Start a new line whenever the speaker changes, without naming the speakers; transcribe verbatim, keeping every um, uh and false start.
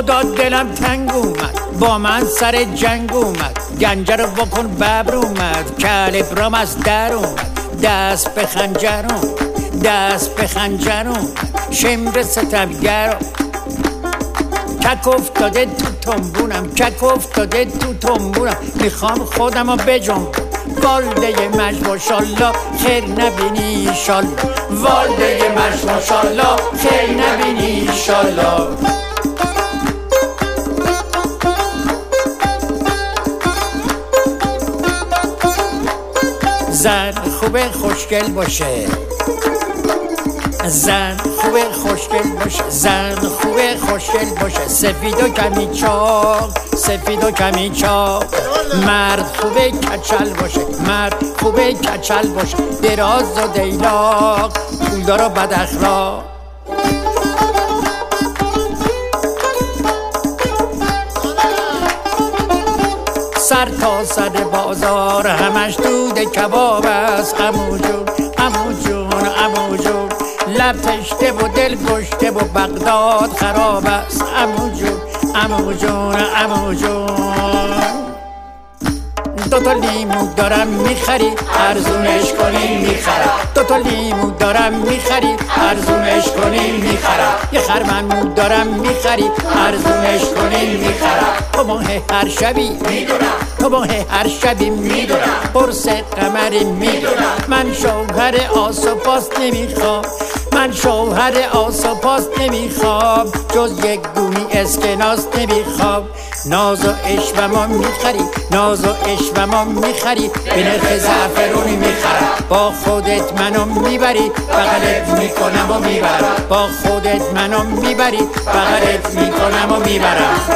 خدا دلم تنگ اومد، با من سر جنگ اومد، گنجه رو بکن ببر اومد، کلبرام از در اومد، دست به خنجر اومد، دست به خنجر اومد، شمر ستمگر کک افتاده تو تنبونم، کک افتاده تو تنبونم، میخوام خودم رو بجنبونم. والده مش ماشالله خیر نبینی ایشالله، والده مش ماشالله خیر نبینی ایشالله. زن خوبه خوشگل باشه، زن خوبه خوشگل باشه، زن خوبه خوشگل باشه، سفید و کمی چاق، سفید و کمی چاق. مرد خوبه کچل باشه، مرد خوبه کچل باشه، دراز و دیلاق، پولدار و بد اخلاق. سر تا سر بازار همش دود کباب است، عمو جون عمو جون عمو جون، لب تشته و دل کشته و بغداد خراب است، عمو جون عمو جون عمو جون. دوتا لیمو دارم میخری ارزونش کنی میخرم، دوتا لیمو دارم میخری ارزونش کنی میخرم، یه خرمن دارم میخری ارزونش کنی میخرم. تو ماه هر شبی میدونم، تو ماه هر شبی میدونم، قرص قمری میدونم. من شوهر آس و پاس نمیخوام، من شوهر آس و پاس نمیخوام، جز یک گونی اسکناس نمیخوام. ناز و عشوه‌مو میخری، ناز و عشوه‌مو میخری، به نرخ زعفرونی میخرم. با خودت منو میبری بغلت میکنم و میبرم، با خودت منو میبری بغلت میکنم و میبرم.